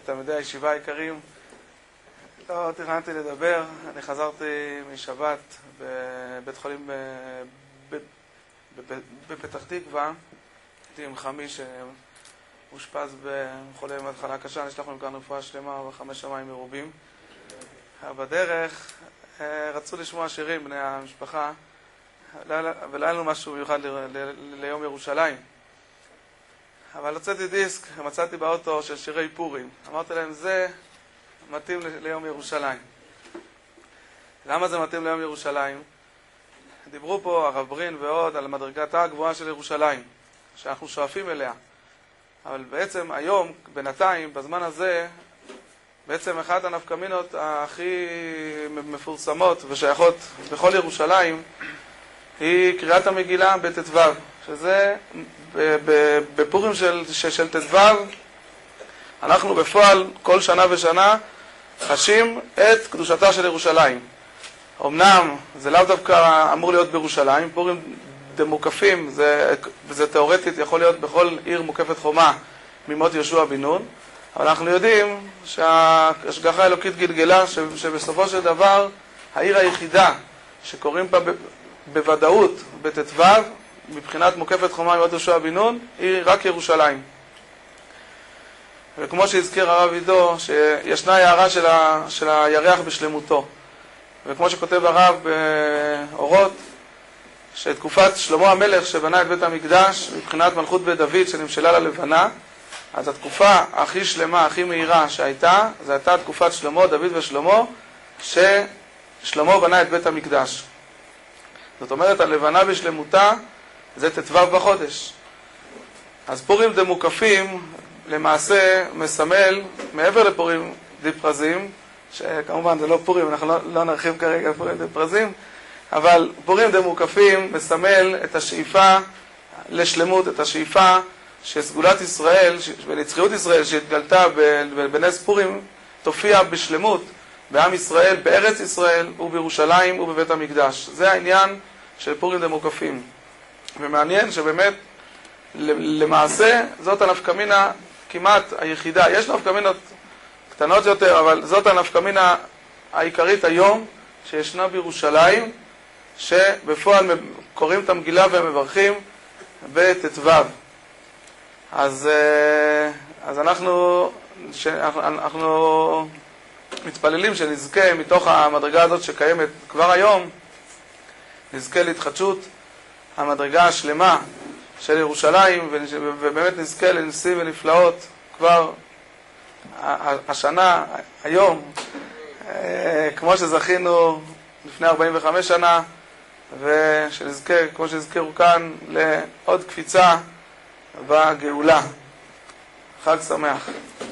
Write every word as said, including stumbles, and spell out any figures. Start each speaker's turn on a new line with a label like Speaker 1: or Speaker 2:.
Speaker 1: תלמידי הישיבה היקרים, לא תכננתי לדבר. אני חזרתי משבת בבית חולים בפתח תקווה. הייתי עם חמי שאושפז בחולה במחלה קשה, נשלח לנו כאן רפואה שלמה וחמש שמיים מרובים. בדרך רצו לשמוע שירים בני המשפחה, ולא היה לנו משהו מיוחד ליום ירושלים. אבל הוצאתי דיסק, מצאתי באוטו של שירי פורים. אמרתי להם, זה מתאים ליום ירושלים. למה זה מתאים ליום ירושלים? דיברו פה הרב ברין ועוד על מדרגתה הגבוהה של ירושלים, שאנחנו שואפים אליה. אבל בעצם היום, בינתיים, בזמן הזה, בעצם אחת הנפקמינות הכי מפורסמות ושייכות בכל ירושלים היא קריאת המגילה בט"ו, שזה בפורים של, של ט"ו אנחנו בפועל כל שנה ושנה חשים את קדושתה של ירושלים. אמנם זה לאו דווקא אמור להיות בירושלים, פורים דמוקפים, זה, זה תיאורטית יכול להיות בכל עיר מוקפת חומה ממות יהושע בן נון, אבל אנחנו יודעים שההשגחה האלוקית גלגלה שבסופו של דבר העיר היחידה שקוראים בה בוודאות בט"ו מבחינת מוקפת חומה ממות יהושע בן נון היא רק ירושלים. וכמו שהזכיר הרב עידו, שישנה הערה של, ה, של הירח בשלמותו. וכמו שכותב הרב באורות, שתקופת שלמה המלך שבנה את בית המקדש, מבחינת מלכות בית דוד שנמשלה ללבנה, אז התקופה הכי שלמה, הכי מהירה שהייתה, זו הייתה תקופת שלמה, דוד ושלמה, ששלמה בנה את בית המקדש. זאת אומרת, הלבנה בשלמותה זה ט"ו בחודש. אז פורים דמוקפים למעשה מסמל, מעבר לפורים דפרזים, שכמובן זה לא פורים, אנחנו לא, לא נרחיב כרגע פורים דפרזים, אבל פורים דמוקפים מסמל את השאיפה לשלמות, את השאיפה שסגולת ישראל ונצחיות ישראל שהתגלתה בנס פורים תופיע בשלמות בעם ישראל, בארץ ישראל ובירושלים ובבית המקדש. זה העניין של פורים דמוקפים. ומעניין שבאמת למעשה זאת הנפקמינה כמעט היחידה. יש נפקמינות קטנות יותר, אבל זאת הנפקמינה העיקרית היום שישנה בירושלים, שבפועל קוראים את המגילה ומברכים בט"ו. אז, אז אנחנו, אנחנו מתפללים שנזכה מתוך המדרגה הזאת שקיימת כבר היום, נזכה להתחדשות המדרגה השלמה של ירושלים, ובאמת נזכה לניסים ונפלאות כבר השנה, היום, כמו שזכינו לפני ארבעים וחמש שנה, ושנזכה, כמו שהזכירו כאן, לעוד קפיצה בגאולה. חג שמח.